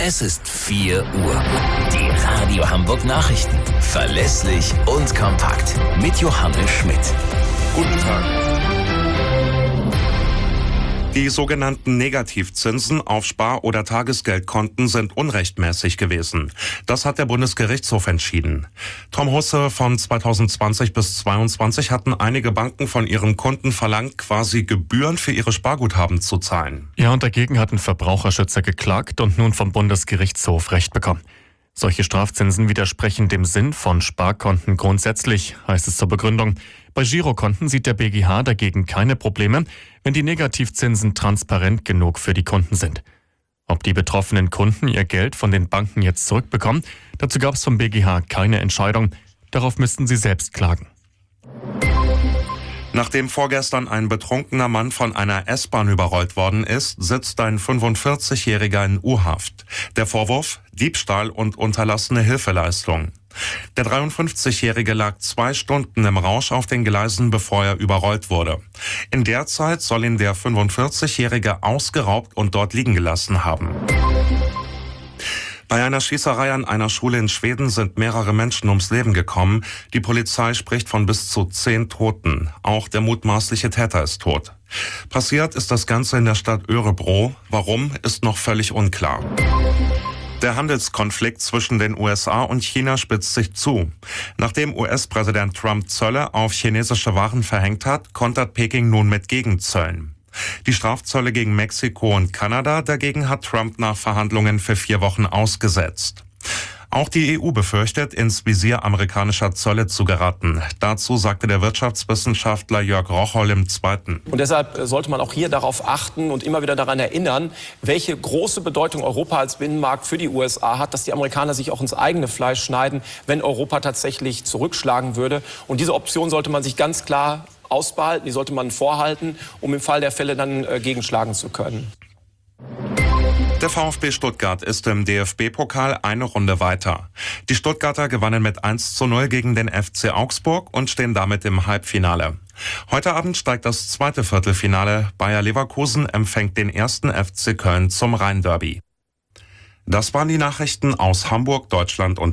Es ist 4 Uhr. Die Radio Hamburg Nachrichten. Verlässlich und kompakt. Mit Johannes Schmidt. Guten Tag. Die sogenannten Negativzinsen auf Spar- oder Tagesgeldkonten sind unrechtmäßig gewesen. Das hat der Bundesgerichtshof entschieden. Tom Husse, von 2020 bis 2022 hatten einige Banken von ihren Kunden verlangt, quasi Gebühren für ihre Sparguthaben zu zahlen. Ja, und dagegen hatten Verbraucherschützer geklagt und nun vom Bundesgerichtshof Recht bekommen. Solche Strafzinsen widersprechen dem Sinn von Sparkonten grundsätzlich, heißt es zur Begründung. Bei Girokonten sieht der BGH dagegen keine Probleme, wenn die Negativzinsen transparent genug für die Kunden sind. Ob die betroffenen Kunden ihr Geld von den Banken jetzt zurückbekommen, dazu gab es vom BGH keine Entscheidung. Darauf müssten sie selbst klagen. Nachdem vorgestern ein betrunkener Mann von einer S-Bahn überrollt worden ist, sitzt ein 45-Jähriger in U-Haft. Der Vorwurf: Diebstahl und unterlassene Hilfeleistung. Der 53-Jährige lag 2 Stunden im Rausch auf den Gleisen, bevor er überrollt wurde. In der Zeit soll ihn der 45-Jährige ausgeraubt und dort liegen gelassen haben. Bei einer Schießerei an einer Schule in Schweden sind mehrere Menschen ums Leben gekommen. Die Polizei spricht von bis zu 10 Toten. Auch der mutmaßliche Täter ist tot. Passiert ist das Ganze in der Stadt Örebro. Warum, ist noch völlig unklar. Der Handelskonflikt zwischen den USA und China spitzt sich zu. Nachdem US-Präsident Trump Zölle auf chinesische Waren verhängt hat, kontert Peking nun mit Gegenzöllen. Die Strafzölle gegen Mexiko und Kanada dagegen hat Trump nach Verhandlungen für 4 Wochen ausgesetzt. Auch die EU befürchtet, ins Visier amerikanischer Zölle zu geraten. Dazu sagte der Wirtschaftswissenschaftler Jörg Rocholl im Zweiten. Und deshalb sollte man auch hier darauf achten und immer wieder daran erinnern, welche große Bedeutung Europa als Binnenmarkt für die USA hat, dass die Amerikaner sich auch ins eigene Fleisch schneiden, wenn Europa tatsächlich zurückschlagen würde. Und diese Option sollte man sich ganz klar ausbehalten, die sollte man vorhalten, um im Fall der Fälle dann gegenschlagen zu können. Der VfB Stuttgart ist im DFB-Pokal eine Runde weiter. Die Stuttgarter gewannen mit 1:0 gegen den FC Augsburg und stehen damit im Halbfinale. Heute Abend steigt das zweite Viertelfinale. Bayer Leverkusen empfängt den 1. FC Köln zum Rhein-Derby. Das waren die Nachrichten aus Hamburg, Deutschland und